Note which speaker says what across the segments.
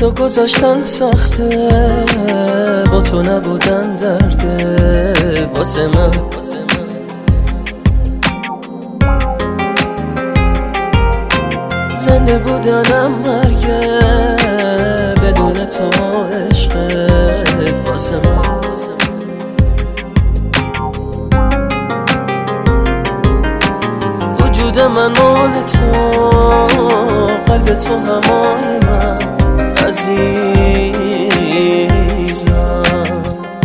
Speaker 1: تو گذاشتن سخته، با تو نبودن درده واسه من. زنده بودنم مرگه، بدون تو عشقت واسه من. وجود من مال تو، قلب تو همال من عزیزم.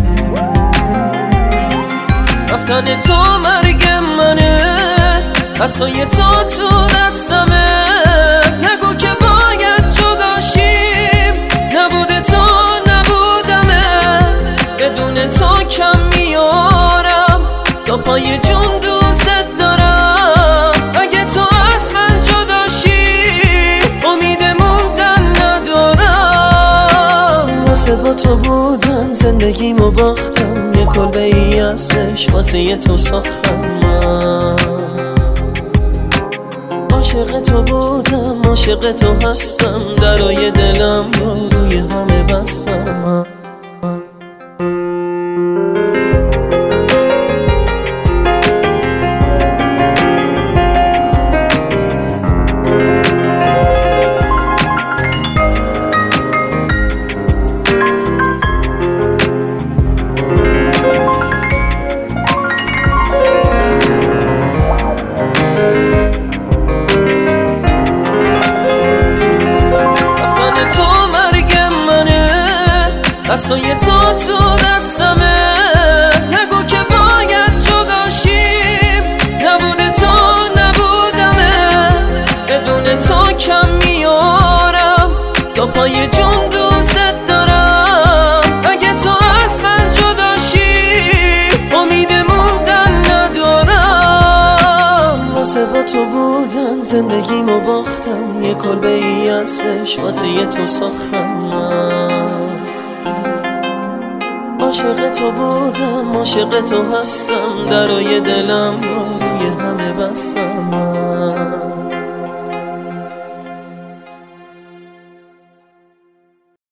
Speaker 1: رفتن تو مرگ منه، دستای تو دستمه. نگو که باید جدا شیم، نبوده تو نبودمه. بدون تو کم میارم، تا پای جون دوست دارم. اگه تو از من جدا شی، امید موندن ندارم. واسه با تو بودن زندگیمو باختم، یه کلبه ای ازش واسه تو ساختم. من عاشق تو بودم، عاشق تو هستم. درای دلم رو روی همه بستم. دستای تو دستمه. نگو که باید جدا شیم، نبوده تو نبودمه. بدون تو کم میارم، تا پای جون دوست دارم. اگه تو از من جدا شی، امید موندن ندارم. واسه با تو بودن زندگیمو باختم، یه کلبه ای ازش واسه تو ساختم. عاشق تو بودم، عاشق تو هستم. درای دلم رو روی همه بستم.